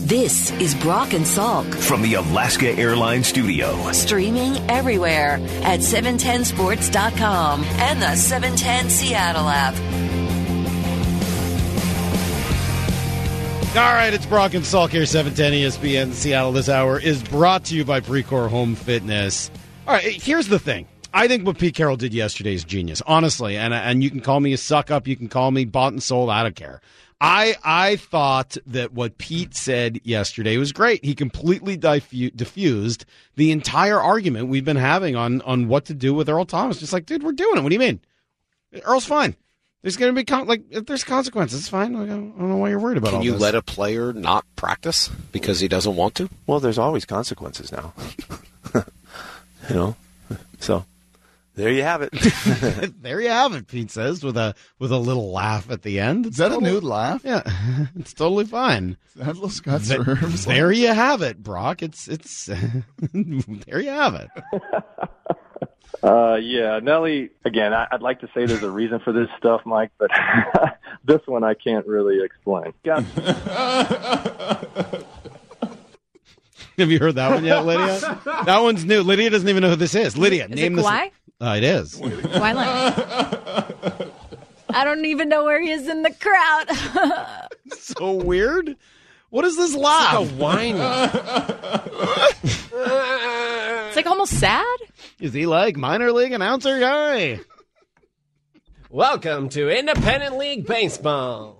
This is Brock and Salk from the Alaska Airlines studio. Streaming everywhere at 710sports.com and the 710 Seattle app. All right, it's Brock and Salk here, 710 ESPN Seattle. This hour is brought to you by Precor Home Fitness. All right, here's the thing. I think what Pete Carroll did yesterday is genius, honestly. And you can call me a suck-up. You can call me bought and sold. I don't care. I thought that what Pete said yesterday was great. He completely diffused the entire argument we've been having on what to do with Earl Thomas. Just like, dude, we're doing it. What do you mean? Earl's fine. There's going to be if there's consequences. It's fine. I don't know why you're worried about all this. Can you let a player not practice because he doesn't want to? Well, there's always consequences now. So there you have it. There you have it, Pete says, with a little laugh at the end. Is that a nude laugh? Yeah, it's totally fine. Is that little Scott Serves? There you have it, Brock. It's there you have it. Yeah, Nelly, again, I'd like to say there's a reason for this stuff, Mike, but this one I can't really explain. Have you heard that one yet, Lydia? That one's new. Lydia doesn't even know who this is. Lydia, name this. Kawhi? It is. Kawhi Leonard. I don't even know where he is in the crowd. So weird. What is this laugh? It's like a whine. It's like almost sad. Is he like minor league announcer guy? Welcome to Independent League Baseball.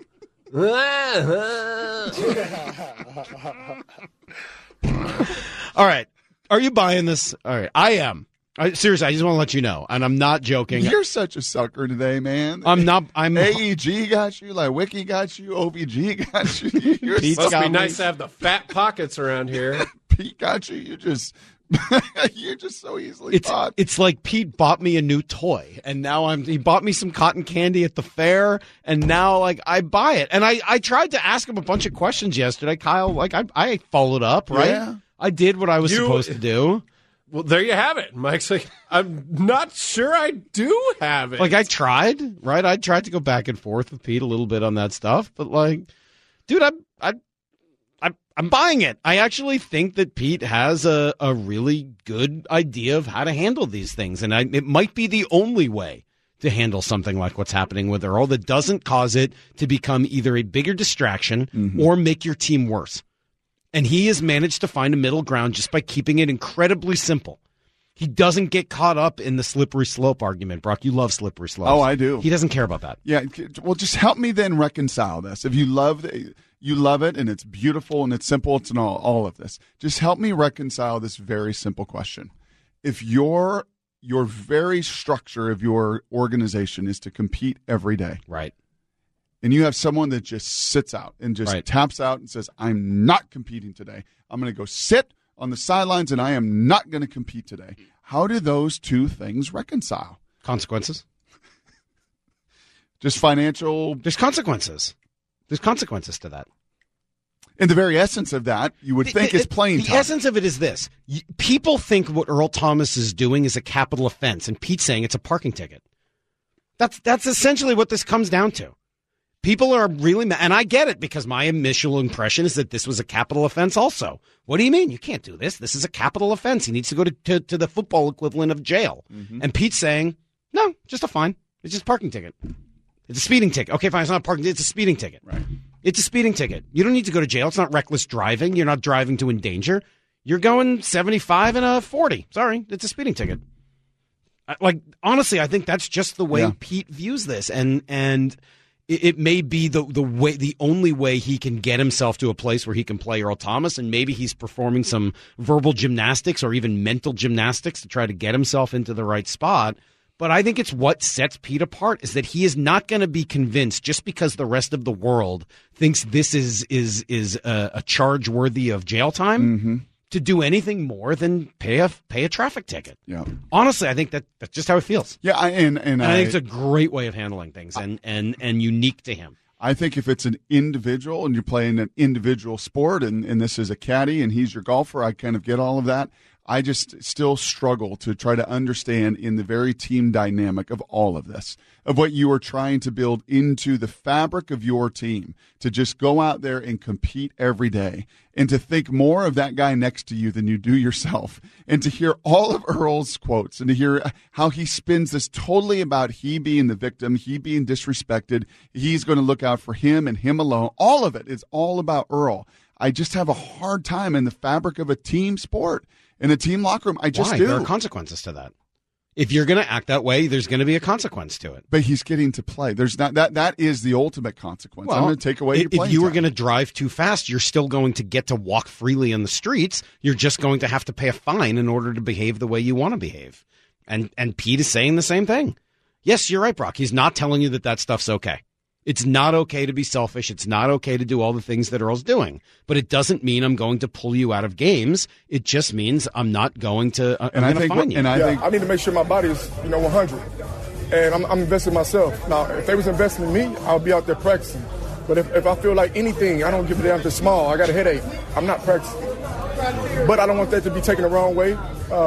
All right. Are you buying this? All right. I am. Seriously, I just want to let you know, and I'm not joking. You're such a sucker today, man. I'm not. AEG got you, like Wiki got you, OBG got you. Pete's Must got be me. nice to have the fat pockets around here. Pete got you. You're just so easily bought. It's like Pete bought me a new toy, and now he bought me some cotton candy at the fair, and now like I buy it. And I tried to ask him a bunch of questions yesterday, Kyle. Like I followed up, right? Yeah. I did what I was supposed to do. Well, there you have it. Mike's like, I'm not sure I do have it. Like I tried, right? I tried to go back and forth with Pete a little bit on that stuff, but like, dude, I'm buying it. I actually think that Pete has a really good idea of how to handle these things, and it might be the only way to handle something like what's happening with Earl that doesn't cause it to become either a bigger distraction or make your team worse. And he has managed to find a middle ground just by keeping it incredibly simple. He doesn't get caught up in the slippery slope argument. Brock, you love slippery slopes. Oh, I do. He doesn't care about that. Yeah. Well, just help me then reconcile this. If you love it and it's beautiful and it's simple, it's in all of this. Just help me reconcile this very simple question. If your very structure of your organization is to compete every day. Right. And you have someone that just sits out and just taps out and says, I'm not competing today. I'm going to go sit on the sidelines and I am not going to compete today. How do those two things reconcile? Consequences. Just financial. There's consequences. There's consequences to that. In the very essence of that, you would think is playing time. The essence of it is this. People think what Earl Thomas is doing is a capital offense, and Pete's saying it's a parking ticket. That's essentially what this comes down to. People are really mad, and I get it because my initial impression is that this was a capital offense also. What do you mean? You can't do this. This is a capital offense. He needs to go to the football equivalent of jail. And Pete's saying, no, just a fine. It's just a parking ticket. It's a speeding ticket. Okay, fine, it's not a parking ticket. It's a speeding ticket. Right. It's a speeding ticket. You don't need to go to jail. It's not reckless driving. You're not driving to endanger. You're going 75 and a 40. Sorry, it's a speeding ticket. Like, honestly, I think that's just the way Pete views this. And it may be the only way he can get himself to a place where he can play Earl Thomas, and maybe he's performing some verbal gymnastics or even mental gymnastics to try to get himself into the right spot. But I think it's what sets Pete apart is that he is not going to be convinced just because the rest of the world thinks this is a charge worthy of jail time to do anything more than pay a traffic ticket. Yeah. Honestly, I think that's just how it feels. Yeah, and I think it's a great way of handling things and unique to him. I think if it's an individual and you're playing an individual sport and this is a caddy and he's your golfer, I kind of get all of that. I just still struggle to try to understand in the very team dynamic of all of this, of what you are trying to build into the fabric of your team, to just go out there and compete every day and to think more of that guy next to you than you do yourself, and to hear all of Earl's quotes and to hear how he spins this totally about he being the victim, he being disrespected, he's going to look out for him and him alone. All of it is all about Earl. I just have a hard time in the fabric of a team sport. In a team locker room, I just do. There are consequences to that. If you're going to act that way, there's going to be a consequence to it. But he's getting to play. There's not that is the ultimate consequence. I'm going to take away your playing If you were time. going to drive too fast, you're still going to get to walk freely in the streets. You're just going to have to pay a fine in order to behave the way you want to behave. And Pete is saying the same thing. Yes, you're right, Brock. He's not telling you that stuff's okay. It's not okay to be selfish. It's not okay to do all the things that Earl's doing. But it doesn't mean I'm going to pull you out of games. It just means I'm not going to fine you. I need to make sure my body is 100. And I'm investing in myself. Now, if they was investing in me, I'll be out there practicing. But if I feel like anything, I don't give a damn if it's small, I got a headache, I'm not practicing. But I don't want that to be taken the wrong way.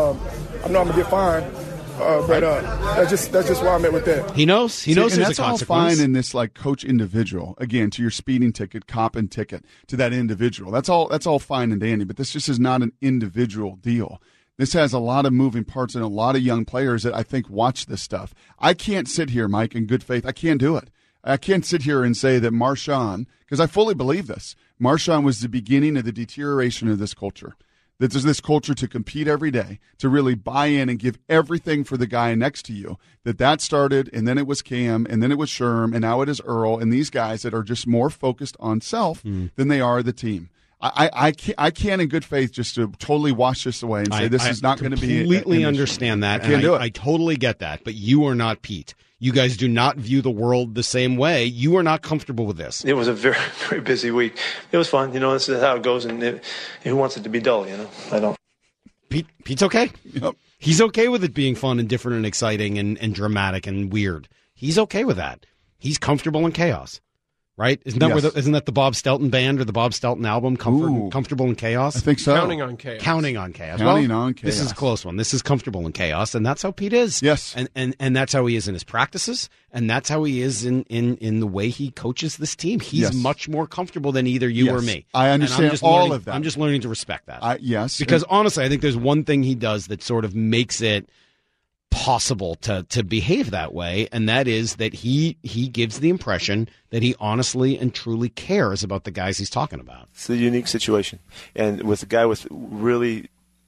I know I'm going to get fined. But that's just where I'm at with that. He knows. He knows there's a consequence. That's all fine in this coach individual. Again, to your speeding ticket, cop and ticket, to that individual. That's all fine and dandy. But this just is not an individual deal. This has a lot of moving parts and a lot of young players that I think watch this stuff. I can't sit here, Mike, in good faith. I can't do it. I can't sit here and say that Marshawn, because I fully believe this, Marshawn was the beginning of the deterioration of this culture. That there's this culture to compete every day, to really buy in and give everything for the guy next to you. That started, and then it was Cam, and then it was Sherm, and now it is Earl, and these guys that are just more focused on self than they are the team. I can't in good faith just to totally wash this away and say this is not going to be. I completely understand that. I can't do it. I totally get that, but you are not Pete. You guys do not view the world the same way. You are not comfortable with this. It was a very, very busy week. It was fun. This is how it goes, and who wants it to be dull, I don't. Pete's okay. Yep. He's okay with it being fun and different and exciting and dramatic and weird. He's okay with that. He's comfortable in chaos. Right? Isn't that the Bob Stelton band or the Bob Stelton album, Comfortable in Chaos? I think so. Counting on chaos. Counting on chaos. This is a close one. This is Comfortable in Chaos, and that's how Pete is. Yes. And that's how he is in his practices, and that's how he is in the way he coaches this team. He's much more comfortable than either you or me. I understand all of that. I'm just learning to respect that. Yes. Because honestly, I think there's one thing he does that sort of makes it possible to behave that way, and that is that he gives the impression that he honestly and truly cares about the guys he's talking about. It's a unique situation, and with a guy with really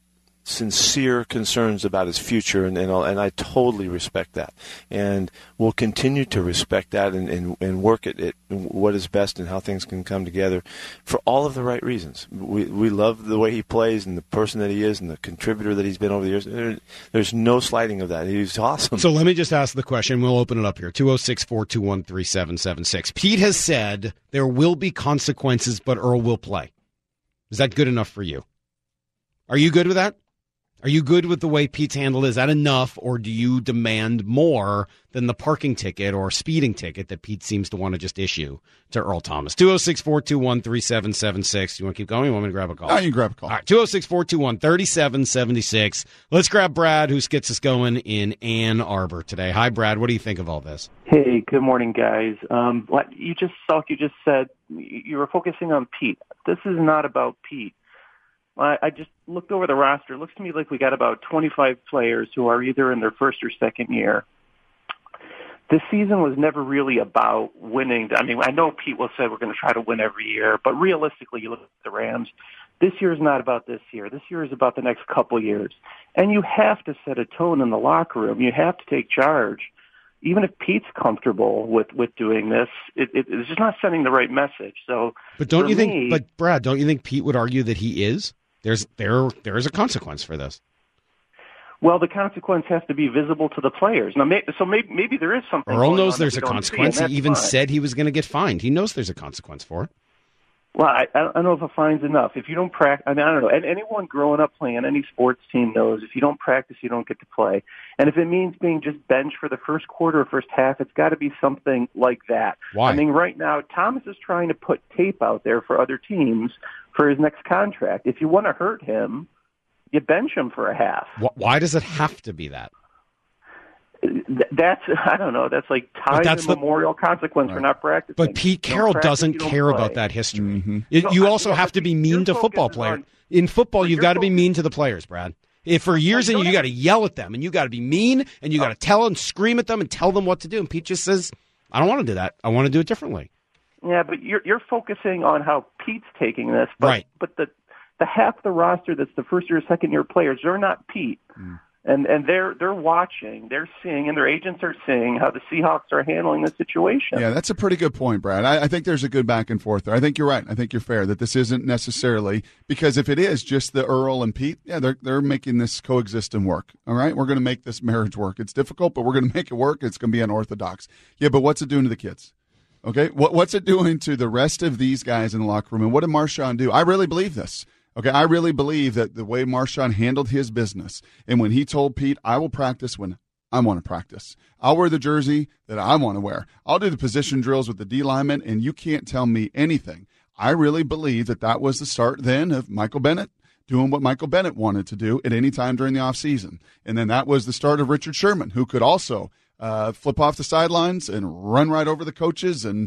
sincere concerns about his future, and I totally respect that, and we'll continue to respect that and work at it, what is best and how things can come together for all of the right reasons. We love the way he plays and the person that he is and the contributor that he's been over the years. There's no slighting of that. He's awesome. So let me just ask the question. We'll open it up here. 206-421-3776. Pete has said there will be consequences, but Earl will play. Is that good enough for you? Are you good with that? Are you good with the way Pete's handled it? Is that enough, or do you demand more than the parking ticket or speeding ticket that Pete seems to want to just issue to Earl Thomas? 206-421-3776. You want to keep going? You want me to grab a call? No, you can grab a call. All right, 206-421-3776. Let's grab Brad, who gets us going in Ann Arbor today. Hi, Brad. What do you think of all this? Hey, good morning, guys. Like you just said, you were focusing on Pete. This is not about Pete. I just looked over the roster. It looks to me like we got about 25 players who are either in their first or second year. This season was never really about winning. I mean, I know Pete will say we're going to try to win every year, but realistically, you look at the Rams, this year is not about this year. This year is about the next couple years. And you have to set a tone in the locker room. You have to take charge. Even if Pete's comfortable with doing this, it's just not sending the right message. So, but Brad, don't you think Pete would argue that he is? There is a consequence for this. Well, the consequence has to be visible to the players. Now, maybe there is something. Earl knows there's a consequence. He even said he was going to get fined. He knows there's a consequence for it. Well, I don't know if a fine's enough. If you don't practice, I don't know. And anyone growing up playing any sports team knows if you don't practice, you don't get to play. And if it means being just benched for the first quarter or first half, it's got to be something like that. Why? I mean, right now, Thomas is trying to put tape out there for other teams for his next contract. If you want to hurt him, you bench him for a half. Why does it have to be that? That's, I don't know, that's like time immemorial consequence for not practicing. But Pete Carroll doesn't care about that history. You also have to be mean to football players. In football, you've got to be mean to the players, Brad. If for years and you got to yell at them, and you got to be mean, and you got to tell and scream at them and tell them what to do. And Pete just says, I don't want to do that. I want to do it differently. Yeah, but you're focusing on how Pete's taking this. But, right. But the half the roster that's the first-year or second-year players, they're not Pete. And they're watching, they're seeing, and their agents are seeing how the Seahawks are handling the situation. Yeah, that's a pretty good point, Brad. I think there's a good back and forth there. I think you're right. I think you're fair that this isn't necessarily, because if it is just the Earl and Pete, yeah, they're making this coexist and work. All right, we're going to make this marriage work. It's difficult, but we're going to make it work. It's going to be unorthodox. Yeah, but what's it doing to the kids? Okay, what's it doing to the rest of these guys in the locker room? And what did Marshawn do? I really believe this. Okay, I really believe that the way Marshawn handled his business, and when he told Pete, I will practice when I want to practice. I'll wear the jersey that I want to wear. I'll do the position drills with the D linemen, and you can't tell me anything. I really believe that was the start then of Michael Bennett doing what Michael Bennett wanted to do at any time during the offseason. And then that was the start of Richard Sherman, who could also flip off the sidelines and run right over the coaches. And,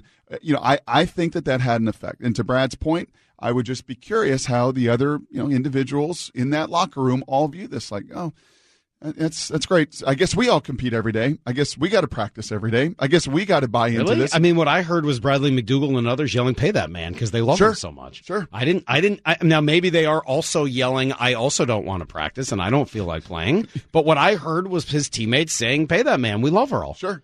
I think that had an effect. And to Brad's point, I would just be curious how the other, individuals in that locker room all view this. Like, oh, that's great. I guess we all compete every day. I guess we got to practice every day. I guess we got to buy into this. I mean, what I heard was Bradley McDougall and others yelling, "Pay that man," because they love him so much. Sure. Now maybe they are also yelling, "I also don't want to practice and I don't feel like playing." But what I heard was his teammates saying, "Pay that man. We love Earl." Sure.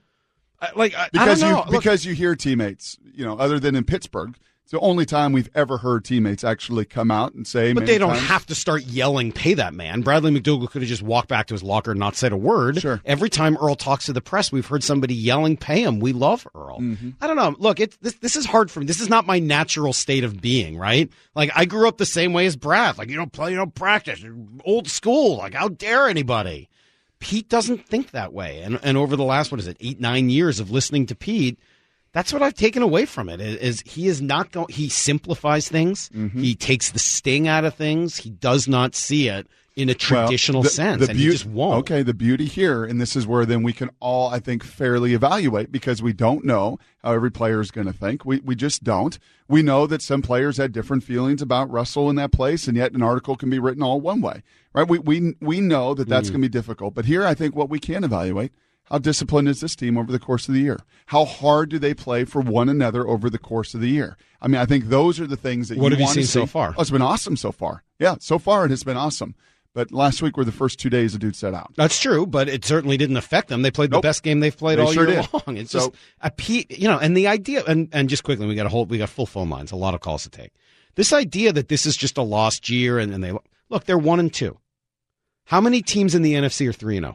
I don't know. Because you hear teammates, other than in Pittsburgh. It's the only time we've ever heard teammates actually come out and say. But they don't have to start yelling, "Pay that man." Bradley McDougall could have just walked back to his locker and not said a word. Sure. Every time Earl talks to the press, we've heard somebody yelling, "Pay him. We love Earl." Mm-hmm. I don't know. Look, this is hard for me. This is not my natural state of being, right? Like, I grew up the same way as Brad. Like, you don't play, you don't practice. You're old school. Like, how dare anybody? Pete doesn't think that way. And over the last, 8-9 years of listening to Pete, that's what I've taken away from it. Is he is not going. He simplifies things. Mm-hmm. He takes the sting out of things. He does not see it in a traditional sense, and he just won't. Okay, the beauty here, and this is where then we can all, I think, fairly evaluate, because we don't know how every player is going to think. We just don't. We know that some players had different feelings about Russell in that place, and yet an article can be written all one way, right? We know that that's going to be difficult. But here, I think what we can evaluate. How disciplined is this team over the course of the year? How hard do they play for one another over the course of the year? I mean, I think those are the things that What you have you want seen to see. so far? Oh, it's been awesome so far. Yeah, so far it has been awesome. But last week were the first 2 days the dude set out. That's true, but it certainly didn't affect them. They played the best game they've played all year long. It's just a Pete, and the idea, and just quickly, we got full phone lines, a lot of calls to take. This idea that this is just a lost year, and they look, they're 1-2. How many teams in the NFC are 3-0?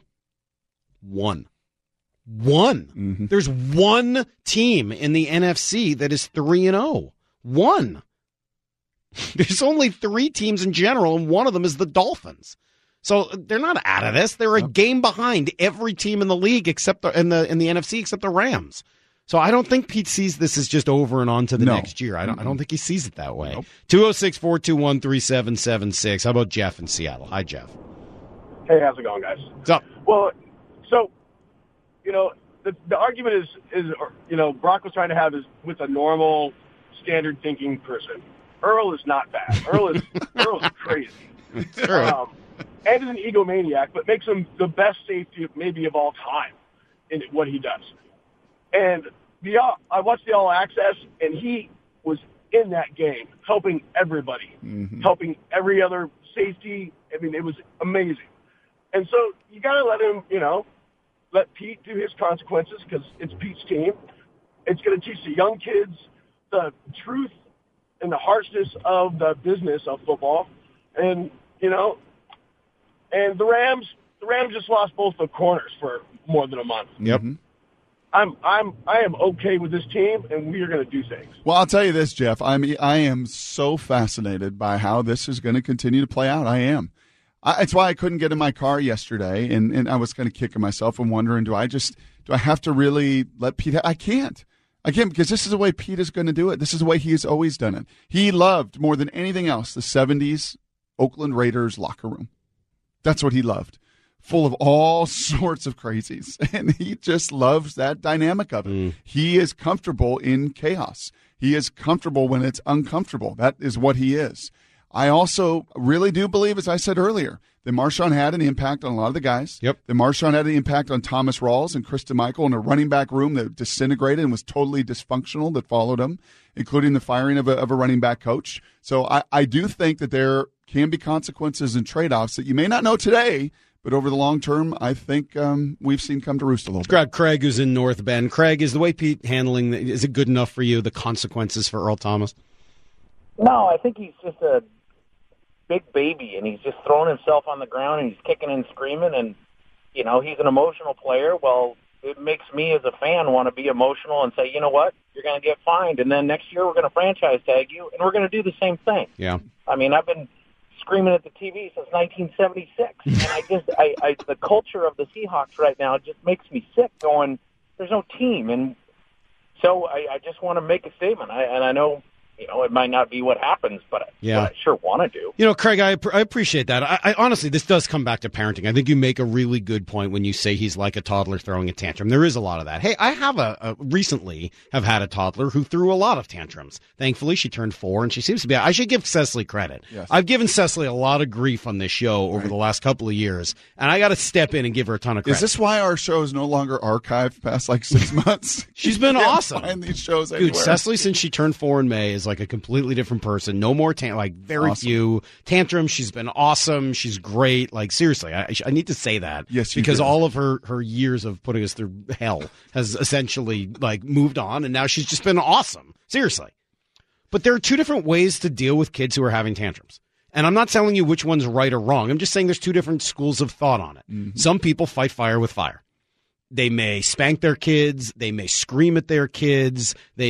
One. Mm-hmm. There's one team in the NFC that is 3-0. One. There's only 3 teams in general, and one of them is the Dolphins. So they're not out of this. They're a game behind every team in the league except in the NFC except the Rams. So I don't think Pete sees this as just over and on to the next year. I don't think he sees it that way. 206-421-3776. How about Jeff in Seattle? Hi, Jeff. Hey, how's it going, guys? What's up? Well, so the argument is Brock was trying to have is with a normal, standard thinking person. Earl is not that. Earl is crazy. And is an egomaniac, but makes him the best safety maybe of all time in what he does. And I watched the All Access, and he was in that game, helping everybody, helping every other safety. I mean, it was amazing. And so you got to let him, let Pete do his consequences, because it's Pete's team. It's going to teach the young kids the truth and the harshness of the business of football. And, and the Rams just lost both the corners for more than a month. Yep. I am okay with this team, and we are going to do things. Well, I'll tell you this, Jeff. I am so fascinated by how this is going to continue to play out. I am. It's why I couldn't get in my car yesterday, and I was kind of kicking myself and wondering, do I have to really let Pete? I can't, because this is the way Pete is going to do it. This is the way he has always done it. He loved, more than anything else, the 70s Oakland Raiders locker room. That's what he loved. Full of all sorts of crazies. And he just loves that dynamic of it. He is comfortable in chaos. He is comfortable when it's uncomfortable. That is what he is. I also really do believe, as I said earlier, that Marshawn had an impact on a lot of the guys. Yep. That Marshawn had an impact on Thomas Rawls and Kristen Michael in a running back room that disintegrated and was totally dysfunctional that followed him, including the firing of a running back coach. So I do think that there can be consequences and trade-offs that you may not know today, but over the long term, I think we've seen come to roost a little bit. Grab Craig, who's in North Bend. Craig, is the way Pete handling, is it good enough for you, the consequences for Earl Thomas? No, I think he's just a big baby, and he's just throwing himself on the ground, and he's kicking and screaming, and, you know, he's an emotional player. Well, it makes me as a fan want to be emotional and say, you know what, you're going to get fined, and then next year we're going to franchise tag you, and we're going to do the same thing. Yeah. I mean, I've been screaming at the TV since 1976, and the culture of the Seahawks right now just makes me sick going, there's no team, and so I just want to make a statement, and I know, you know, it might not be what happens, but I sure want to do. You know, Craig, I appreciate that. I honestly, this does come back to parenting. I think you make a really good point when you say he's like a toddler throwing a tantrum. There is a lot of that. Hey, I have recently have had a toddler who threw a lot of tantrums. Thankfully, she turned 4, and she seems to be. I should give Cecily credit. Yes. I've given Cecily a lot of grief on this show over the last couple of years, and I got to step in and give her a ton of credit. Is this why our show is no longer archived past like 6 months? She's been awesome. Find these shows Dude, anywhere. Cecily, since she turned 4 in May, is like a completely different person. No more very few tantrums. She's been awesome. She's great. Like, seriously, I need to say that. Yes, you because do. all of her years of putting us through hell has essentially like moved on, and now she's just been awesome. Seriously. But there are two different ways to deal with kids who are having tantrums. And I'm not telling you which one's right or wrong. I'm just saying there's two different schools of thought on it. Mm-hmm. Some people fight fire with fire. They may spank their kids. They may scream at their kids. They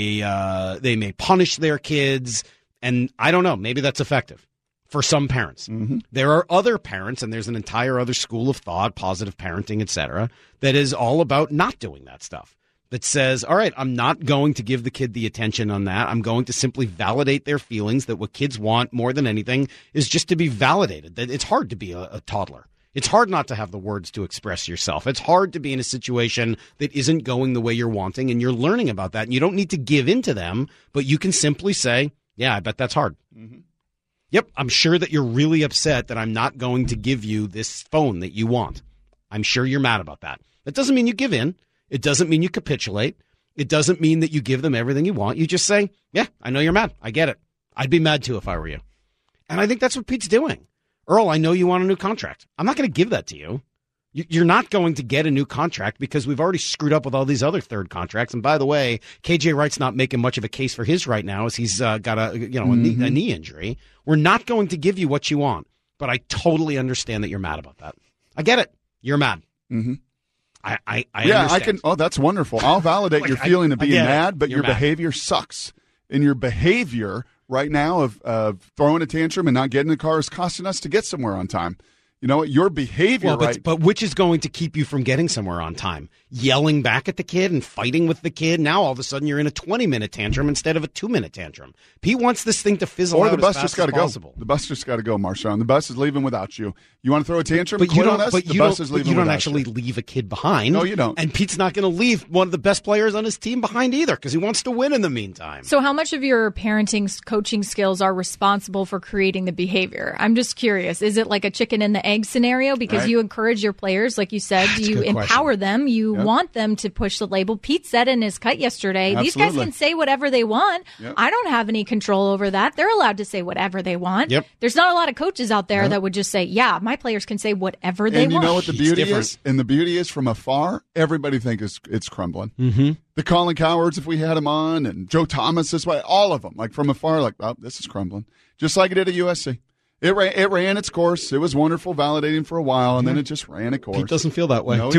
may punish their kids. And I don't know. Maybe that's effective for some parents. Mm-hmm. There are other parents, and there's an entire other school of thought, positive parenting, etc., that is all about not doing that stuff. That says, all right, I'm not going to give the kid the attention on that. I'm going to simply validate their feelings, that what kids want more than anything is just to be validated. That it's hard to be a toddler. It's hard not to have the words to express yourself. It's hard to be in a situation that isn't going the way you're wanting, and you're learning about that. And you don't need to give in to them, but you can simply say, yeah, I bet that's hard. Mm-hmm. Yep, I'm sure that you're really upset that I'm not going to give you this phone that you want. I'm sure you're mad about that. That doesn't mean you give in. It doesn't mean you capitulate. It doesn't mean that you give them everything you want. You just say, yeah, I know you're mad. I get it. I'd be mad too if I were you. And I think that's what Pete's doing. Earl, I know you want a new contract. I'm not going to give that to you. You're not going to get a new contract because we've already screwed up with all these other third contracts. And by the way, KJ Wright's not making much of a case for his right now as he's got a knee injury. We're not going to give you what you want. But I totally understand that you're mad about that. I get it. You're mad. Mm-hmm. I yeah, understand. I can. Oh, that's wonderful. I'll validate your feeling of being mad, but your behavior sucks. And your behavior right now of throwing a tantrum and not getting in the car is costing us to get somewhere on time. You know, your behavior, but which is going to keep you from getting somewhere on time? Yelling back at the kid and fighting with the kid. Now all of a sudden you're in a 20-minute tantrum instead of a 2-minute tantrum. Pete wants this thing to fizzle out the bus as just fast got to as go. possible. The bus just got to go, Marshawn. The bus is leaving without you. You want to throw a tantrum? But you don't. But the bus is leaving you don't without actually leave a kid behind. No, you don't. And Pete's not going to leave one of the best players on his team behind either because he wants to win in the meantime. So how much of your parenting, coaching skills are responsible for creating the behavior? I'm just curious. Is it like a chicken and the egg scenario? Because you encourage your players, like you said, you empower them. You want them to push the label. Pete said in his cut yesterday, these guys can say whatever they want. I don't have any control over that. They're allowed to say whatever they want. There's not a lot of coaches out there that would just say, yeah, my players can say whatever they want. And you know what the beauty is? And the beauty is from afar, everybody thinks it's crumbling. Mm-hmm. The Colin Cowards, if we had him on, and Joe Thomas this way, all of them, like from afar, like, oh, this is crumbling. Just like it did at USC. It ran its course. It was wonderful, validating for a while, and then it just ran its course. Pete doesn't feel that way. No,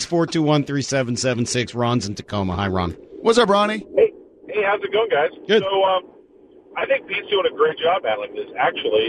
206-421-3776. Ron's in Tacoma. Hi, Ron. What's up, Ronnie? Hey, how's it going, guys? Good. So, I think Pete's doing a great job handling this, actually.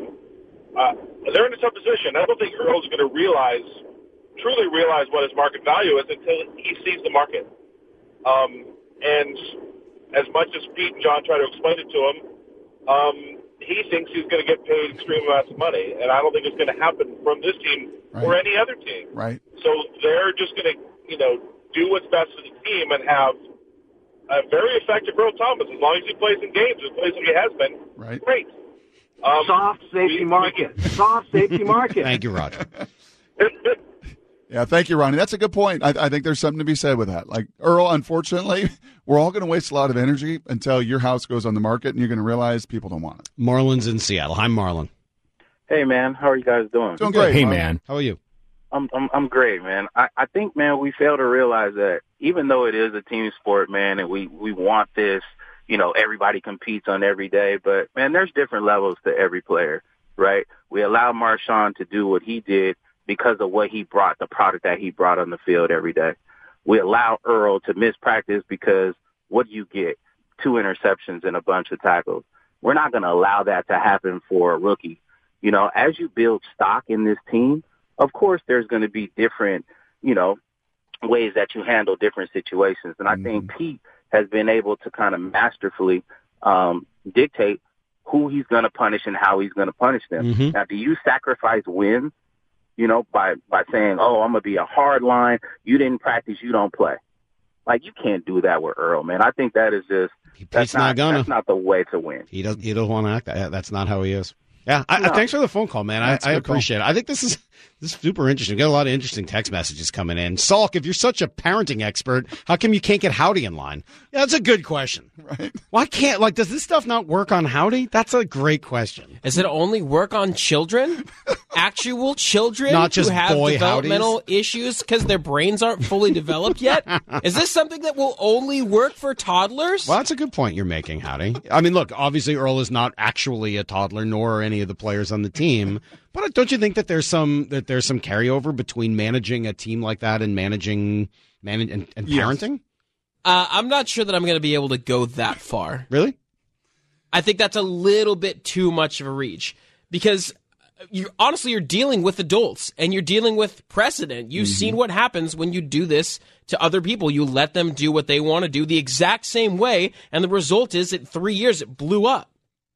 They're in a tough position. I don't think Earl's going to truly realize what his market value is until he sees the market. And as much as Pete and John try to explain it to him, he thinks he's going to get paid extreme amounts of money, and I don't think it's going to happen from this team or any other team. Right. So they're just going to, do what's best for the team and have a very effective Earl Thomas. As long as he plays in games, and plays like he has been, great. Soft safety market. Soft safety market. Thank you, Roger. Yeah, thank you, Ronnie. That's a good point. I think there's something to be said with that. Like, Earl, unfortunately, we're all going to waste a lot of energy until your house goes on the market and you're going to realize people don't want it. Marlon's in Seattle. Hi, Marlon. Hey, man. How are you guys doing? Doing great. Hey, man. How are you? I'm great, man. I think, man, we fail to realize that even though it is a team sport, man, and we want this, everybody competes on every day, but, man, there's different levels to every player, right? We allow Marshawn to do what he did because of what he brought, the product that he brought on the field every day. We allow Earl to miss practice because what do you get? 2 interceptions and a bunch of tackles. We're not going to allow that to happen for a rookie. As you build stock in this team, of course there's going to be different, ways that you handle different situations. And I think Pete has been able to kind of masterfully dictate who he's going to punish and how he's going to punish them. Now, do you sacrifice wins? By saying, oh, I'm going to be a hard line. You didn't practice, you don't play. Like, you can't do that with Earl, man. I think that is just, that's not the way to win. He doesn't want to act that. That's not how he is. Yeah, thanks for the phone call, man. I appreciate it. I think this is super interesting. We got a lot of interesting text messages coming in. Salk, if you're such a parenting expert, how come you can't get Howdy in line? Yeah, that's a good question. Right? Why can't, does this stuff not work on Howdy? That's a great question. Does it only work on children? Actual children not just who have boy developmental Howdies? issues because their brains aren't fully developed yet? Is this something that will only work for toddlers? Well, that's a good point you're making, Howdy. I mean, look, obviously Earl is not actually a toddler, nor are any of the players on the team. But don't you think that there's some carryover between managing a team like that and managing and parenting? I'm not sure that I'm going to be able to go that far. Really? I think that's a little bit too much of a reach because you're dealing with adults and you're dealing with precedent. You've seen what happens when you do this to other people. You let them do what they want to do the exact same way, and the result is that 3 years it blew up.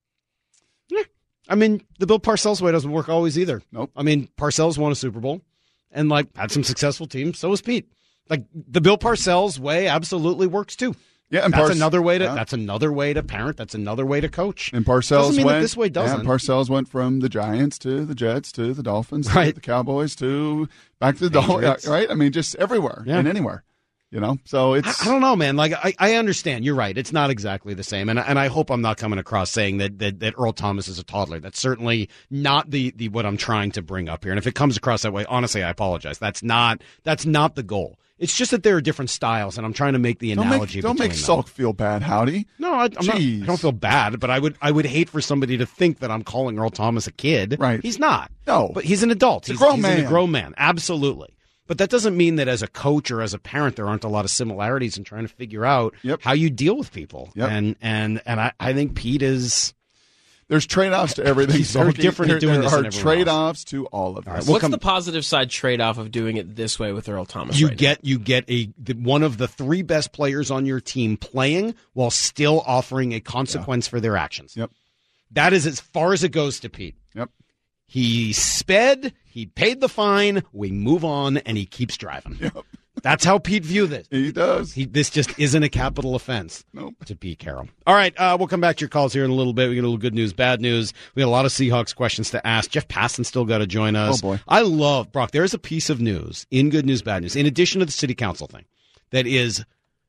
Yeah. I mean, the Bill Parcells way doesn't work always either. Nope. I mean, Parcells won a Super Bowl and had some successful teams. So was Pete. The Bill Parcells way absolutely works too. Yeah, and that's another way to parent. That's another way to coach. And Parcells went this way doesn't. Yeah, Parcells went from the Giants to the Jets to the Dolphins to the Cowboys to back to the Dolphins. Right? I mean, just everywhere and anywhere. So it's. I don't know, man. I understand. You're right. It's not exactly the same, and I hope I'm not coming across saying that Earl Thomas is a toddler. That's certainly not the what I'm trying to bring up here. And if it comes across that way, honestly, I apologize. That's not the goal. It's just that there are different styles, and I'm trying to make the analogy. Don't make Salk feel bad, Howdy. No, I don't feel bad, but I would hate for somebody to think that I'm calling Earl Thomas a kid. Right? He's not. No, but he's an adult. He's a grown man. Absolutely. But that doesn't mean that as a coach or as a parent there aren't a lot of similarities in trying to figure out how you deal with people. Yep. And I think Pete is. There's trade-offs to everything. He's so different at doing this than everyone else. There are trade-offs to all of this. Right, what's the positive side trade-off of doing it this way with Earl Thomas? You get one of the 3 best players on your team playing while still offering a consequence for their actions. Yep. That is as far as it goes to Pete. Yep. He sped, he paid the fine, we move on, and he keeps driving. Yep. That's how Pete viewed this. He does. This just isn't a capital offense to Pete Carroll. All right, we'll come back to your calls here in a little bit. We get a little good news, bad news. We got a lot of Seahawks questions to ask. Jeff Passan still got to join us. Oh, boy. I love, Brock, there's a piece of news in good news, bad news, in addition to the city council thing, that is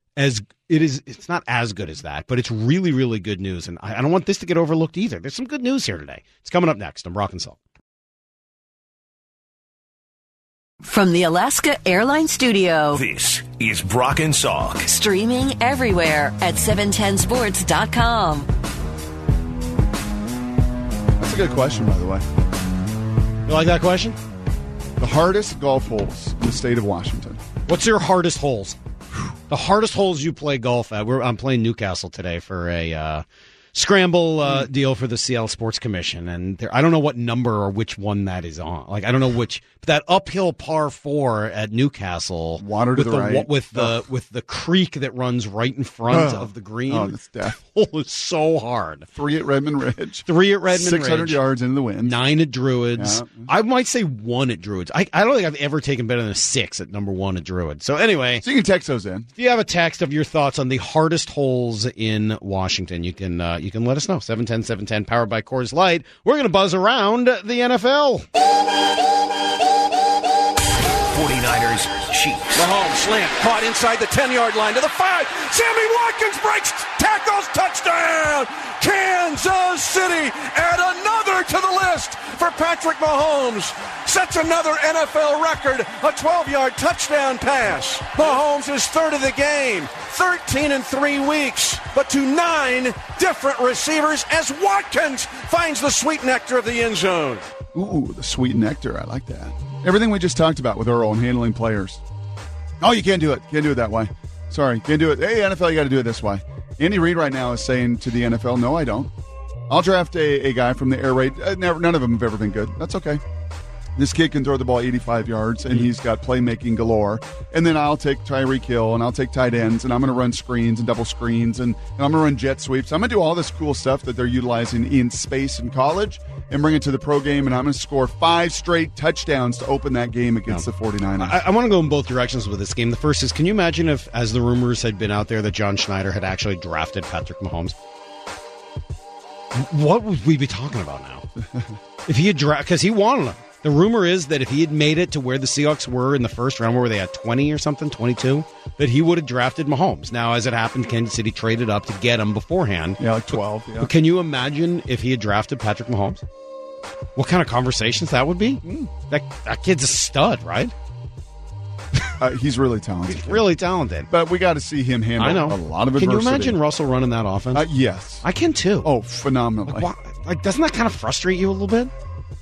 it's not as good as that, but it's really, really good news. And I don't want this to get overlooked either. There's some good news here today. It's coming up next on Brock and Salk. From the Alaska Airlines Studio, this is Brock and Salk. Streaming everywhere at 710sports.com. That's a good question, by the way. You like that question? The hardest golf holes in the state of Washington. What's your hardest holes? The hardest holes you play golf at. I'm playing Newcastle today for a scramble deal for the Seattle Sports Commission, and I don't know what number or which one that is on. I don't know which. that uphill par 4 at Newcastle, water to the right, with the creek that runs right in front of the green. Oh, that's death. It's so hard. 3 at Redmond Ridge. 600 yards into the wind. 9 at Druids. Yeah. I might say 1 at Druids. I don't think I've ever taken better than a 6 at number 1 at Druids. So anyway, so you can text those in. If you have a text of your thoughts on the hardest holes in Washington, you can let us know. 710-710, powered by Coors Light. We're going to buzz around the NFL. 49ers, Chiefs. Mahomes slant, caught inside the 10-yard line to the 5. Sammy Watkins breaks, tackles, touchdown! Kansas City add another to the list for Patrick Mahomes. Sets another NFL record, a 12-yard touchdown pass. Mahomes is third of the game, 13 in 3 weeks, but to 9 different receivers as Watkins finds the sweet nectar of the end zone. Ooh, the sweet nectar. I like that. Everything we just talked about with Earl and handling players. Oh, you can't do it. Can't do it that way. Sorry, can't do it. Hey, NFL, you got to do it this way. Andy Reid right now is saying to the NFL, no, I don't. I'll draft a guy from the air raid. None of them have ever been good. That's okay. This kid can throw the ball 85 yards, and he's got playmaking galore. And then I'll take Tyreek Hill, and I'll take tight ends, and I'm going to run screens and double screens, and I'm going to run jet sweeps. I'm going to do all this cool stuff that they're utilizing in space in college and bring it to the pro game, and I'm going to score 5 straight touchdowns to open that game against the 49ers. I want to go in both directions with this game. The first is, can you imagine if, as the rumors had been out there, that John Schneider had actually drafted Patrick Mahomes? What would we be talking about now? If he had drafted, because he wanted him. The rumor is that if he had made it to where the Seahawks were in the first round, where they had 20 or something, 22, that he would have drafted Mahomes. Now, as it happened, Kansas City traded up to get him beforehand. Yeah, like 12. Yeah. But can you imagine if he had drafted Patrick Mahomes? What kind of conversations that would be? That kid's a stud, right? He's really talented. He's really talented. But we got to see him handle a lot of adversity. Can you imagine Russell running that offense? Yes. I can too. Oh, phenomenally. Doesn't that kind of frustrate you a little bit?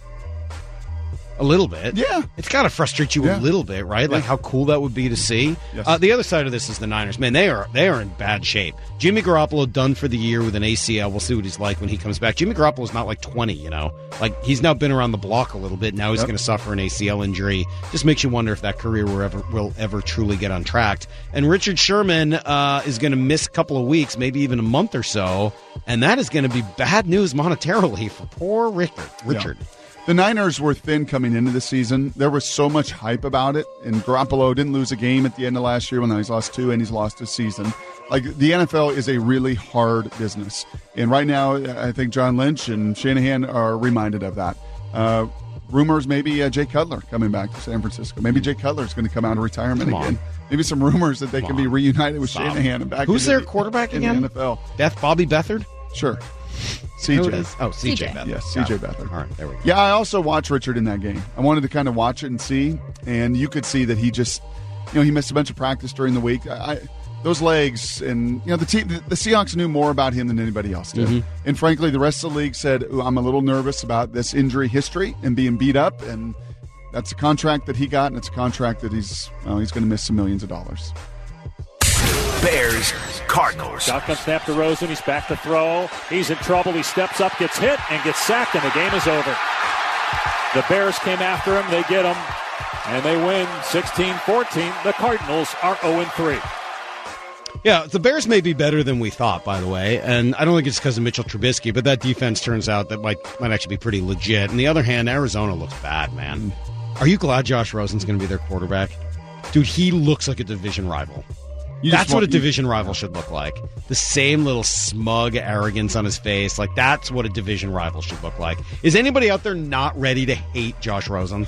A little bit. Yeah. It's got to frustrate you a little bit, right? Like how cool that would be to see. Yes. The other side of this is the Niners. Man, they are in bad shape. Jimmy Garoppolo done for the year with an ACL. We'll see what he's like when he comes back. Jimmy Garoppolo's not like 20, you know. Like, he's now been around the block a little bit. Now he's going to suffer an ACL injury. Just makes you wonder if that career will ever truly get on track. And Richard Sherman is going to miss a couple of weeks, maybe even a month or so. And that is going to be bad news monetarily for poor Richard. Yeah. The Niners were thin coming into the season. There was so much hype about it, and Garoppolo didn't lose a game at the end of last year when he's lost 2 and he's lost a season. Like, the NFL is a really hard business. And right now, I think John Lynch and Shanahan are reminded of that. Rumors maybe Jay Cutler coming back to San Francisco. Maybe Jay Cutler is going to come out of retirement again. Maybe some rumors that they can be reunited with Shanahan and back. Who's their quarterback again? In the NFL. Bobby Beathard? Sure. CJ. CJ Beathard. Yes, CJ Beathard. All right, there we go. Yeah, I also watched Richard in that game. I wanted to kind of watch it and see, and you could see that he just, he missed a bunch of practice during the week. Those legs, and the Seahawks knew more about him than anybody else did. Mm-hmm. And frankly, the rest of the league said, I'm a little nervous about this injury history and being beat up, and that's a contract that he got, and it's a contract that he's going to miss some millions of dollars. Bears, Cardinals. Shotgun snap to Rosen. He's back to throw. He's in trouble. He steps up, gets hit, and gets sacked, and the game is over. The Bears came after him. They get him, and they win 16-14. The Cardinals are 0-3. Yeah, the Bears may be better than we thought, by the way, and I don't think it's because of Mitchell Trubisky, but that defense turns out that might actually be pretty legit. On the other hand, Arizona looks bad, man. Are you glad Josh Rosen's going to be their quarterback? Dude, he looks like a division rival. That's what a division rival should look like. The same little smug arrogance on his face. Like, that's what a division rival should look like. Is anybody out there not ready to hate Josh Rosen?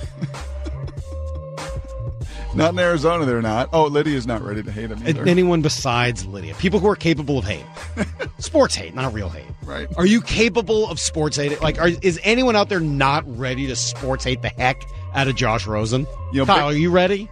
Not in Arizona, they're not. Oh, Lydia's not ready to hate him either. Anyone besides Lydia. People who are capable of hate. Sports hate, not real hate. Right. Are you capable of sports hate? Like, is anyone out there not ready to sports hate the heck out of Josh Rosen? Kyle, are you ready?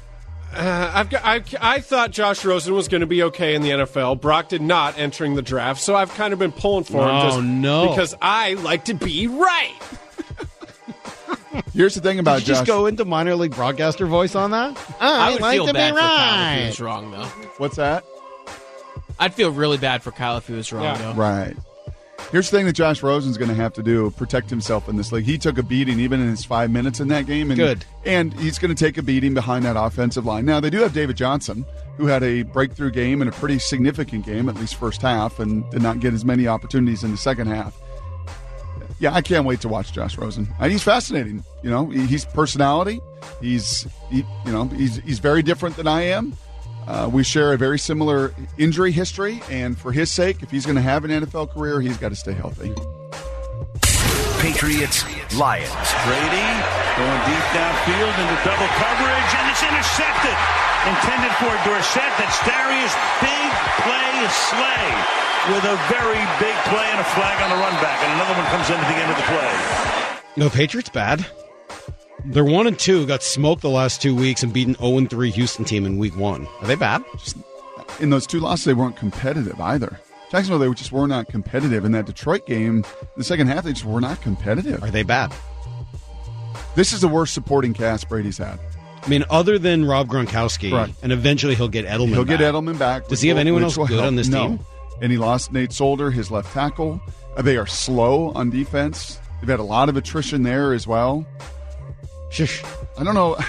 I thought Josh Rosen was going to be okay in the NFL. Brock did not entering the draft, so I've kind of been pulling for him because I like to be right. Here's the thing about Did you Josh. just go into minor league broadcaster voice on that? I would like feel to bad be for Kyle if right. he was wrong, though. What's that? I'd feel really bad for Kyle if he was wrong, though. Right. Here's the thing that Josh Rosen's going to have to do: protect himself in this league. He took a beating even in his 5 minutes in that game. And he's going to take a beating behind that offensive line. Now, they do have David Johnson, who had a breakthrough game and a pretty significant game, at least first half, and did not get as many opportunities in the second half. Yeah, I can't wait to watch Josh Rosen. He's fascinating. He's personality. He's very different than I am. We share a very similar injury history, and for his sake, if he's going to have an NFL career, he's got to stay healthy. Patriots, Lions. Brady going deep downfield into double coverage, and it's intercepted. Intended for Dorsett. That's Darius. Big play Slay with a very big play and a flag on the run back, and another one comes in at the end of the play. No, Patriots bad. They're 1-2, got smoked the last 2 weeks, and beaten 0-3 Houston team in week 1. Are they bad? In those 2 losses, they weren't competitive either. Jacksonville, they just were not competitive. In that Detroit game, the second half, they just were not competitive. Are they bad? This is the worst supporting cast Brady's had. I mean, other than Rob Gronkowski, right. And eventually he'll get Edelman back. He'll get Edelman back. Does he have anyone else good on this team? And he lost Nate Solder, his left tackle. They are slow on defense. They've had a lot of attrition there as well. Shush. I don't know.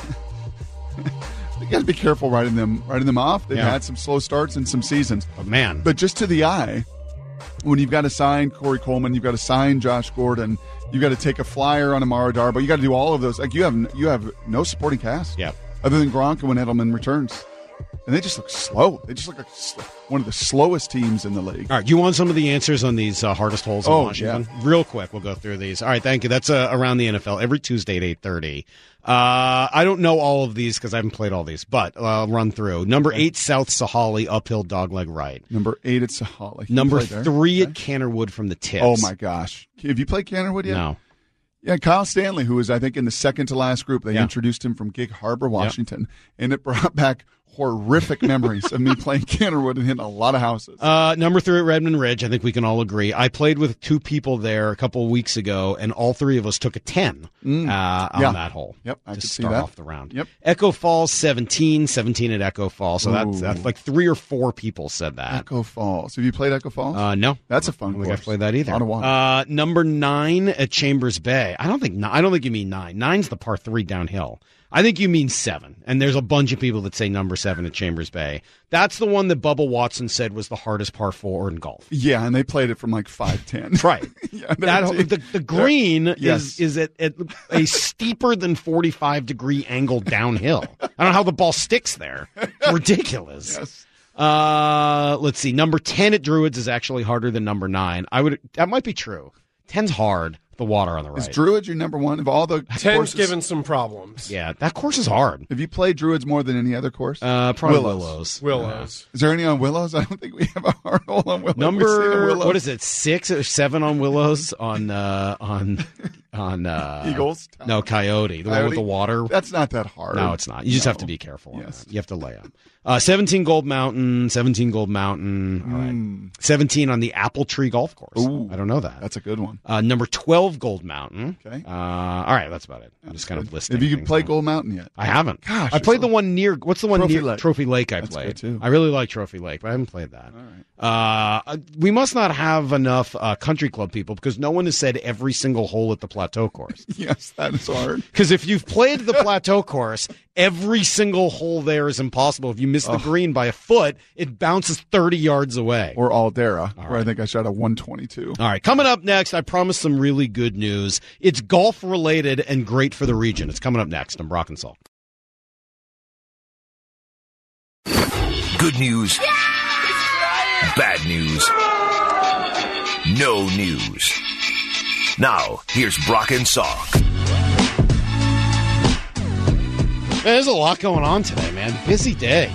You got to be careful writing them off. They've had some slow starts in some seasons. Oh, man. But just to the eye, when you've got to sign Corey Coleman, you've got to sign Josh Gordon, you've got to take a flyer on Amara Darboh, you got to do all of those. Like you have no supporting cast. Yeah. Other than Gronk and when Edelman returns. And they just look slow. They just look like one of the slowest teams in the league. All right, you want some of the answers on these hardest holes in Washington? Yeah. Real quick, we'll go through these. All right, thank you. That's Around the NFL every Tuesday at 8:30. I don't know all of these because I haven't played all these, but I'll run through. Number 8, South Sahali, uphill dogleg right. Number 8 at Sahali. Number 3 at Canterwood from the tips. Oh, my gosh. Have you played Canterwood yet? No. Yeah, Kyle Stanley, who was, I think, in the second to last group. They introduced him from Gig Harbor, Washington, and it brought back horrific memories of me playing Canterwood and hitting a lot of houses. Number 3 at Redmond Ridge, I think we can all agree. I played with 2 people there a couple of weeks ago, and all 3 of us took a 10 on that hole. Yep, I to could start see that. off the round. Yep. Echo Falls, 17 at Echo Falls. So that's like 3 or 4 people said that. Echo Falls. Have you played Echo Falls? No. That's a fun I don't course. think I've played that either. A lot of water. Number 9 at Chambers Bay. I don't think you mean 9. 9's the par 3 downhill. I think you mean 7, and there's a bunch of people that say number 7 at Chambers Bay. That's the one that Bubba Watson said was the hardest par 4 in golf. Yeah, and they played it from like 5'10". Right. Yeah, the green Yes. is at a steeper than 45-degree angle downhill. I don't know how the ball sticks there. It's ridiculous. Yes. Let's see. Number 10 at Druids is actually harder than number 9. That might be true. 10's hard. The water on the right. Is Druids your number 1 of all the 10's courses? given some problems. Yeah, that course is hard. Have you played Druids more than any other course? Probably Willows. Is there any on Willows? I don't think we have a hard hole on Willows. What is it? 6 or 7 on Willows on Eagles? No, Coyote. The one with the water. That's not that hard. No, it's not. You just have to be careful. Yes. You have to lay up. 17 Gold Mountain. All right. 17 on the Apple Tree Golf Course. Ooh, I don't know that. That's a good one. Number 12 Gold Mountain. Okay. All right, that's about it. I'm just kind of listing. Have you played Gold Mountain yet? I haven't. Gosh, I played the one near. What's the one Trophy near Lake. Trophy Lake? I That's played good, too. I really like Trophy Lake, but I haven't played that. All right. We must not have enough country club people because no one has said every single hole at the Plateau course. Yes, that is hard. Because if you've played the Plateau course, every single hole there is impossible. If you miss the green by a foot, it bounces 30 yards away. Or Aldera, where I think I shot a 122. All right, coming up next, I promise some really good news. It's golf-related and great for the region. It's coming up next on Brock and Salk. Good news. Bad news. No news. Now, here's Brock and Salk. There's a lot going on today, man. Busy day.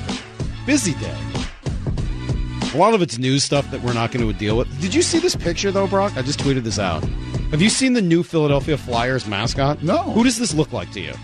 A lot of it's news stuff that we're not going to deal with. Did you see this picture, though, Brock? I just tweeted this out. Have you seen the new Philadelphia Flyers mascot? No. Who does this look like to you?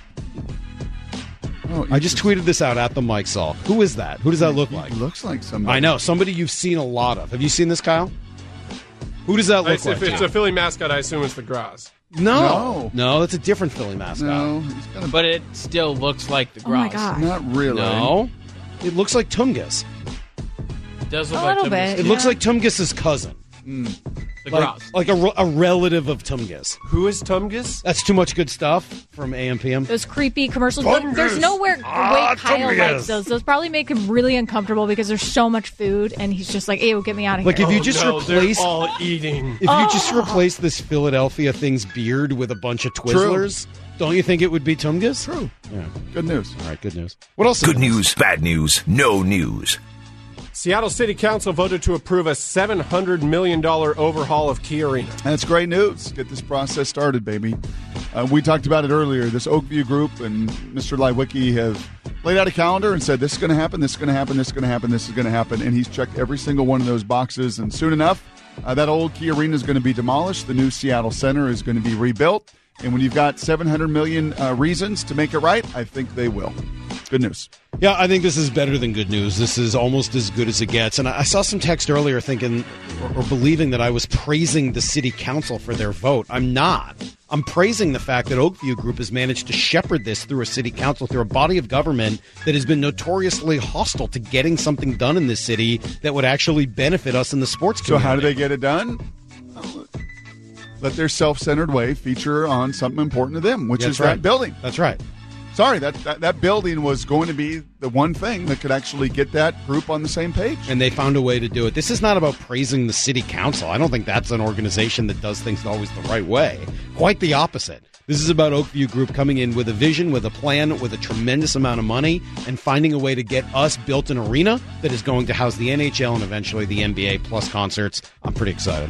Oh, I just tweeted this out at the Mike Salk. Who is that? Who does that look like? It looks like somebody. I know. Somebody you've seen a lot of. Have you seen this, Kyle? Who does that look like? If it's a Philly mascot, I assume it's the Graz. No, that's a different Philly mascot. No, but it still looks like the Oh my Graz. gosh. Not really. No, it looks like Tungus. It does look A like little Tungus. bit. It looks like Tungus' cousin. DeGrasse. Like a relative of Tumgus. Who is Tumgus? That's Too Much Good Stuff from AM/PM. Those creepy commercials. There's nowhere way Kyle Tumgus. likes those. Those probably make him really uncomfortable because there's so much food, and he's just like, "Ew, get me out of here." Like if you just replace they're all eating. If you just replace this Philadelphia Thing's beard with a bunch of Twizzlers, don't you think it would be Tumgus? True. Yeah. Good news. All right, good news. What else? Good news, bad news, no news. Seattle City Council voted to approve a $700 million overhaul of Key Arena. That's great news. Get this process started, baby. We talked about it earlier. This Oakview group and Mr. Leiweke have laid out a calendar and said this is going to happen, this is going to happen, this is going to happen, this is going to happen. And he's checked every single one of those boxes. And soon enough, that old Key Arena is going to be demolished. The new Seattle Center is going to be rebuilt. And when you've got 700 million reasons to make it right, I think they will. Good news. Yeah, I think this is better than good news. This is almost as good as it gets. And I saw some text earlier thinking or believing that I was praising the city council for their vote. I'm not. I'm praising the fact that Oakview Group has managed to shepherd this through a city council, through a body of government that has been notoriously hostile to getting something done in this city that would actually benefit us in the sports community. So how do they get it done? Let their self-centered way feature on something important to them, which is that building. That's right. Sorry, that building was going to be the one thing that could actually get that group on the same page. And they found a way to do it. This is not about praising the city council. I don't think that's an organization that does things always the right way. Quite the opposite. This is about Oakview Group coming in with a vision, with a plan, with a tremendous amount of money, and finding a way to get us built an arena that is going to house the NHL and eventually the NBA plus concerts. I'm pretty excited.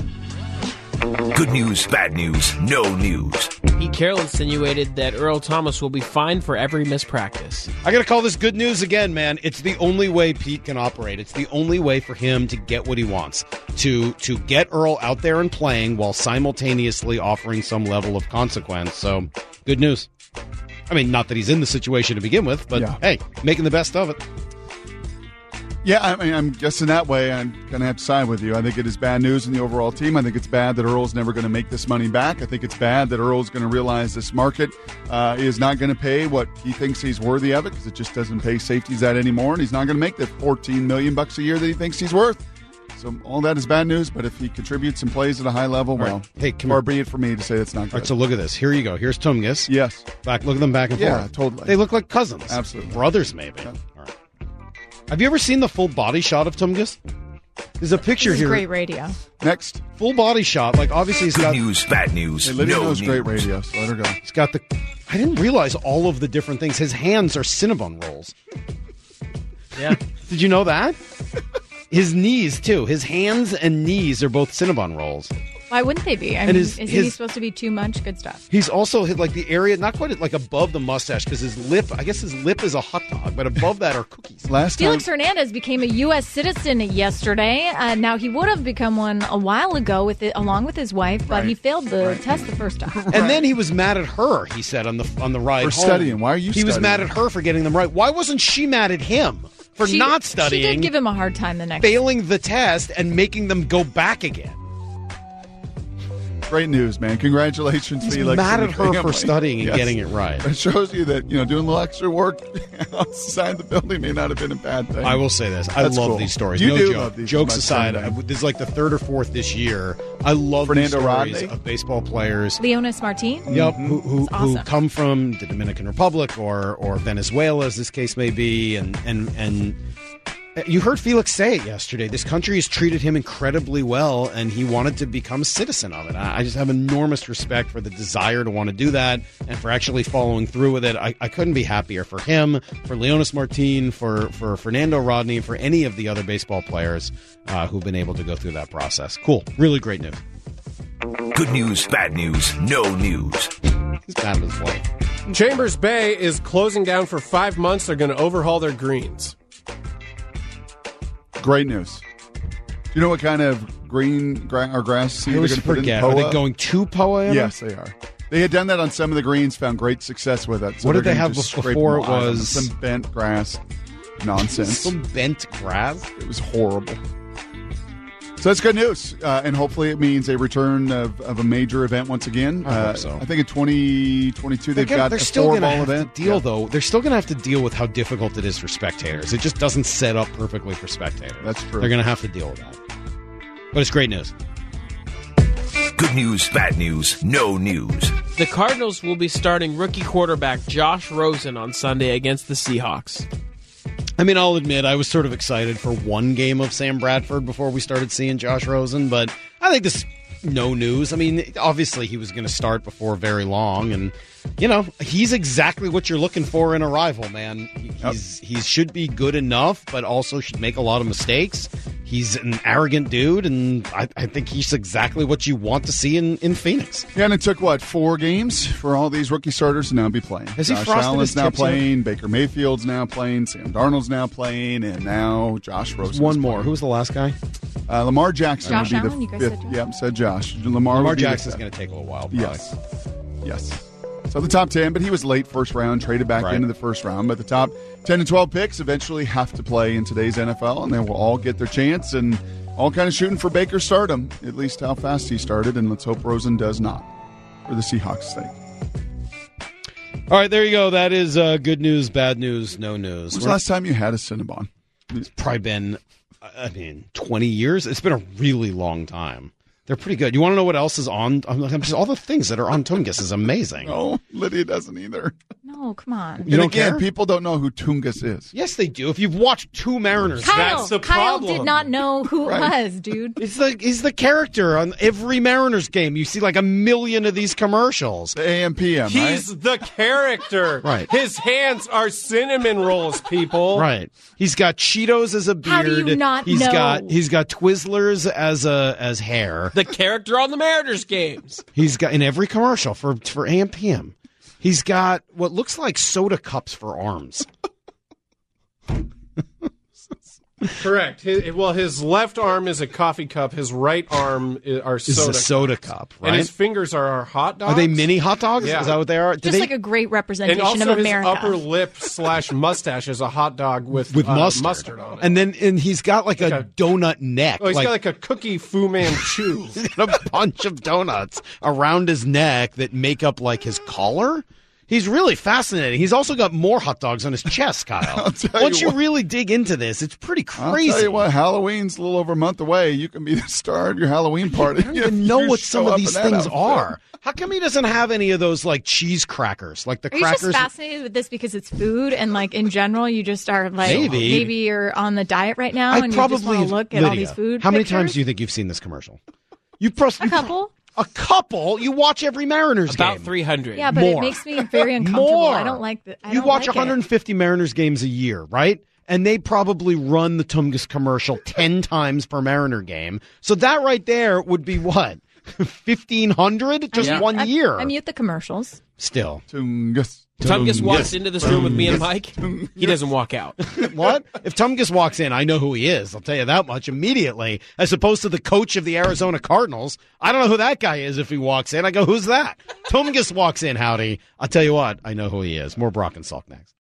Good news, bad news, no news. Pete Carroll insinuated that Earl Thomas will be fined for every missed practice. I got to call this good news again, man. It's the only way Pete can operate. It's the only way for him to get what he wants, to get Earl out there and playing while simultaneously offering some level of consequence. So, good news. I mean, not that he's in the situation to begin with, but hey, making the best of it. Yeah, I mean, I'm guessing that way. I'm going to have to side with you. I think it is bad news in the overall team. I think it's bad that Earl's never going to make this money back. I think it's bad that Earl's going to realize this market is not going to pay what he thinks he's worthy of it because it just doesn't pay safeties that anymore, and he's not going to make the $14 million a year that he thinks he's worth. So all that is bad news, but if he contributes and plays at a high level, well, far be it for me to say that's not good. All right, so look at this. Here you go. Here's Tumgus. Yes. Look at them back and forth. Yeah, totally. They look like cousins. Absolutely. Brothers, maybe. Yeah. All right. Have you ever seen the full body shot of Tumgus? There's a picture this is here. Great radio. Next. Full body shot. Like, obviously he's got... Good news, bad news, hey, Lydia no knows news. great radio, so let her go. He's got the... I didn't realize all of the different things. His hands are Cinnabon rolls. Yeah. Did you know that? His knees, too. His hands and knees are both Cinnabon rolls. Why wouldn't they be? I mean, isn't he supposed to be too much? Good stuff. He's also hit like the area, not quite like above the mustache, because his lip, I guess his lip is a hot dog, but above that are cookies. Felix Hernandez became a U.S. citizen yesterday. Now, he would have become one a while ago along with his wife, but he failed the test the first time. And then he was mad at her, he said, on the ride home. For studying. Why are you studying? He was mad at her for getting them right. Why wasn't she mad at him for not studying? She did give him a hard time the next failing the test and making them go back again. Great news, man. Congratulations, He's Felix. mad at her for studying and getting it right. It shows you that, doing a little extra work outside the building may not have been a bad thing. I will say this. I love these stories. You no do joke. love these. Jokes aside, this is like the third or fourth this year. I love Fernando these stories Rodney? of baseball players. Leonis Martin? Yep, who awesome. come from the Dominican Republic or Venezuela, as this case may be, and you heard Felix say it yesterday. This country has treated him incredibly well, and he wanted to become a citizen of it. I just have enormous respect for the desire to want to do that and for actually following through with it. I couldn't be happier for him, for Leonis Martin, for Fernando Rodney, and for any of the other baseball players who've been able to go through that process. Cool. Really great news. Good news, bad news, no news. He's bad with his wife. Chambers Bay is closing down for 5 months. They're going to overhaul their greens. Great news. Do you know what kind of green or grass seed I always they're going to put in forget. POA? Are they going to POA? Yes, they are. They had done that on some of the greens, found great success with it. So what did they they're have gonna just scrape before? them It all out. was some bent grass nonsense. Some bent grass? It was horrible. So that's good news, and hopefully it means a return of a major event once again. I hope so. I think in 2022 they've got a four-ball event. Though they're still going to have to deal with how difficult it is for spectators. It just doesn't set up perfectly for spectators. That's true. They're going to have to deal with that. But it's great news. Good news, bad news, no news. The Cardinals will be starting rookie quarterback Josh Rosen on Sunday against the Seahawks. I mean, I'll admit I was sort of excited for one game of Sam Bradford before we started seeing Josh Rosen, but I think this no news. I mean, obviously he was going to start before very long, and he's exactly what you're looking for in a rival, man. He should be good enough, but also should make a lot of mistakes. He's an arrogant dude, and I think he's exactly what you want to see in Phoenix. Yeah, and it took, 4 games for all these rookie starters to now be playing. Josh Allen's now playing, Baker Mayfield's now playing, Sam Darnold's now playing, and now Josh Rosen. One more. Who was the last guy? Lamar Jackson. Josh would be Allen, the you guys fifth. said Josh? Yep, said Josh. Lamar Jackson's going to take a little while. Yes. So the top 10, but he was late first round, traded back into the first round. But the top 10 and 12 picks eventually have to play in today's NFL, and they will all get their chance and all kind of shooting for Baker's stardom, at least how fast he started, and let's hope Rosen does not for the Seahawks' sake. All right, there you go. That is good news, bad news, no news. When's the last time you had a Cinnabon? It's probably been, 20 years. It's been a really long time. They're pretty good. You want to know what else is on? Just all the things that are on Tungus is amazing. No, Lydia doesn't either. No, come on. You don't care? People don't know who Tungus is. Yes, they do. If you've watched 2 Mariners, that's the problem. Kyle did not know who it was, dude. He's the character on every Mariners game. You see like 1 million of these commercials. The AM PM, He's the character. Right. His hands are cinnamon rolls, people. Right. He's got Cheetos as a beard. How do you not know? He's got Twizzlers as hair. The character on the Mariners games. He's got in every commercial for AM PM. He's got what looks like soda cups for arms. Correct. His left arm is a coffee cup. His right arm is a soda cup, right? And his fingers are hot dogs. Are they mini hot dogs? Yeah. Is that what they are? Just like a great representation and also of America. His upper lip / mustache is a hot dog with mustard on it. And he's got like a donut neck. Oh, he's got like a cookie Fu Manchu. He's got a bunch of donuts around his neck that make up like his collar. He's really fascinating. He's also got more hot dogs on his chest, Kyle. Once you really dig into this, it's pretty crazy. I'll tell you what, Halloween's a little over a month away. You can be the star of your Halloween party. I don't even know what some of these things are. How come he doesn't have any of those like cheese crackers? Like the crackers. Are you just fascinated with this because it's food and like in general you just are like maybe you're on the diet right now and you just want to look at all these food How many pictures? times do you think you've seen this commercial? A couple. A couple? You watch every Mariners game. About 300. Yeah, but it makes me very uncomfortable. I don't like that. You watch 150 Mariners games a year, right? And they probably run the Tungus commercial 10 times per Mariner game. So that right there would be what? 1,500? Just 1 year. I mute the commercials. Still. Tungus. Tungus walks into this room with me and Mike. He doesn't walk out. What? If Tungus walks in, I know who he is. I'll tell you that much immediately. As opposed to the coach of the Arizona Cardinals. I don't know who that guy is if he walks in. I go, who's that? Tungus walks in, howdy. I'll tell you what, I know who he is. More Brock and Salk next.